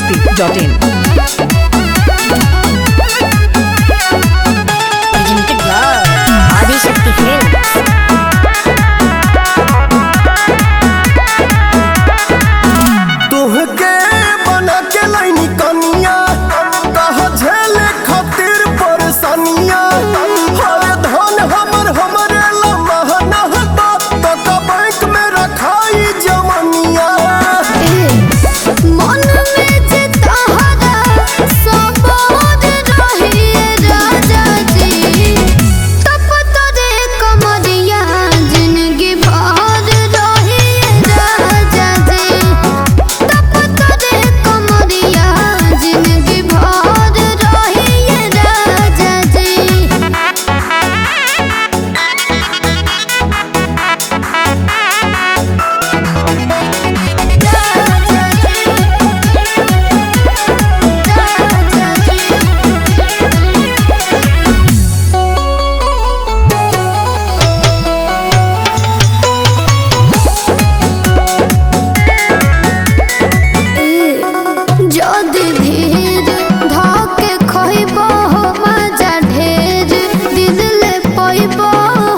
biharmasti.in Adishakti films. तुहके बना के लाइनी कनिया कहा झेले खातिर परेशानिया हर धन हमरे लमहना बा तो बैंक में रखाई जवनिया मन में जे तहरा सबोद रहिए राजा जी तप तोरे कमरिया जिंदगी भर रहिए राजा जी तप तोरे कमरिया जिंदगी भर रहिए राजा जी। जदि धीर धके खइबो मजा ढेर दिन ले पइबो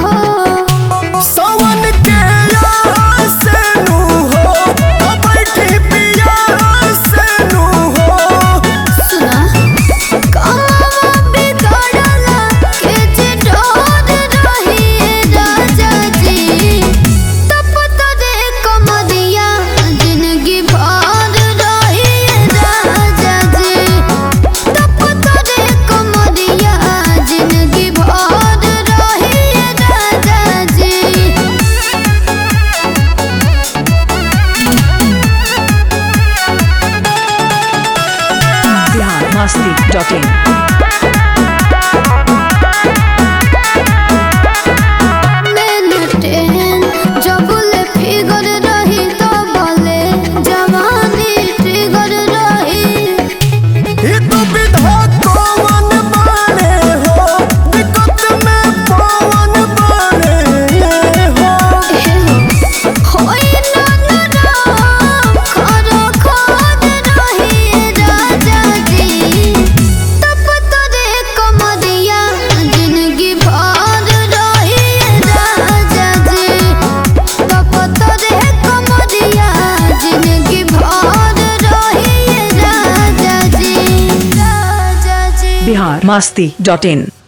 सावन के से नु हो बैठी पिया से नु हो सुना कमवा बिगड़ला के जे डर रहिए राजा जी तप तोरे कमरिया जिंदगी भर रहिए राजा जी तप तोरे कमरिया जिंदगी भर रहिए राजा जी। biharmasti.in मेंटेन जबले फिगर रही तो बोले जवानी ट्रिगर रही ये तो विधा कौन बने हो दिक्कत में पवन बने हो होई ननराम खरो खोद रही राजा जी तप तोरे कमरिया जिंदगी भर रही राजा जी तप तोरे कमरिया जिंदगी भर रही राजा जी। biharmasti.in